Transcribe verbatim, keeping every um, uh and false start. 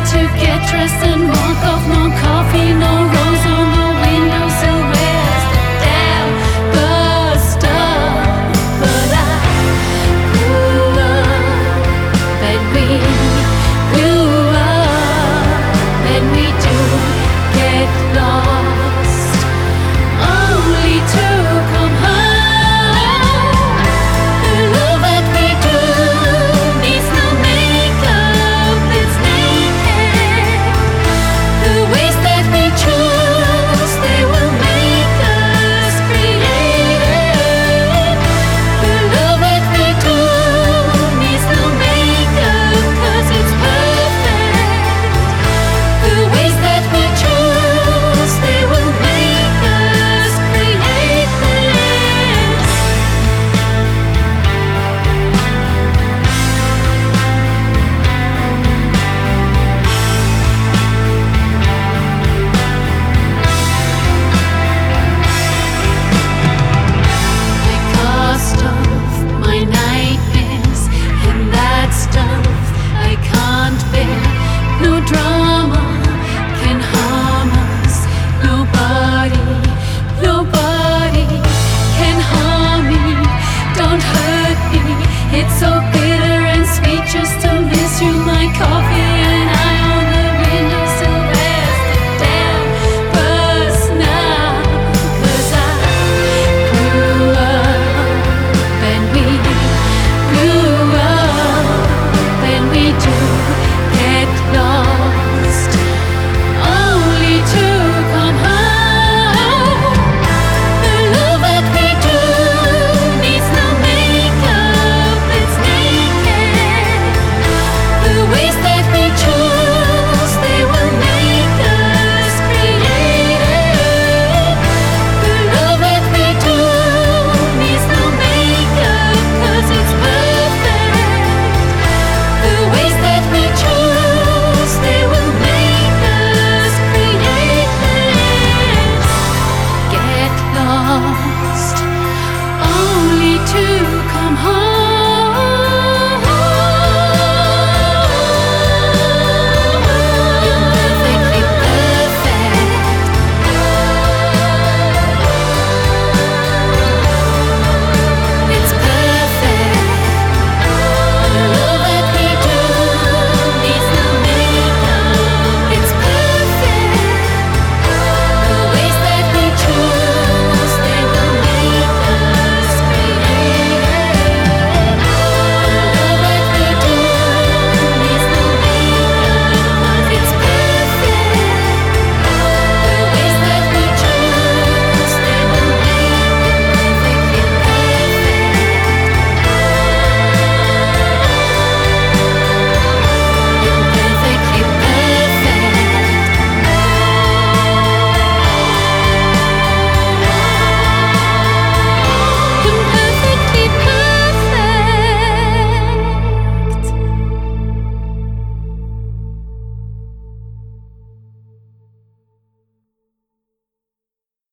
to get dressed and walk off. No coffee, no rose on the windowsill. Where's the damn bus stop? But I grew up, but we grew up, and we do get lost, only to come home. The love that we do needs no makeup, it's naked. The ways that we choose, they will make us creative. The love that we do needs no makeup, 'cause it's perfect. The ways that we choose, they will make us create this. I cast off my nightmares and that stuff I can't bear. No drama can harm us. Nobody, nobody can harm me. Don't hurt me. It's so bitter and sweet just to miss you, my coffee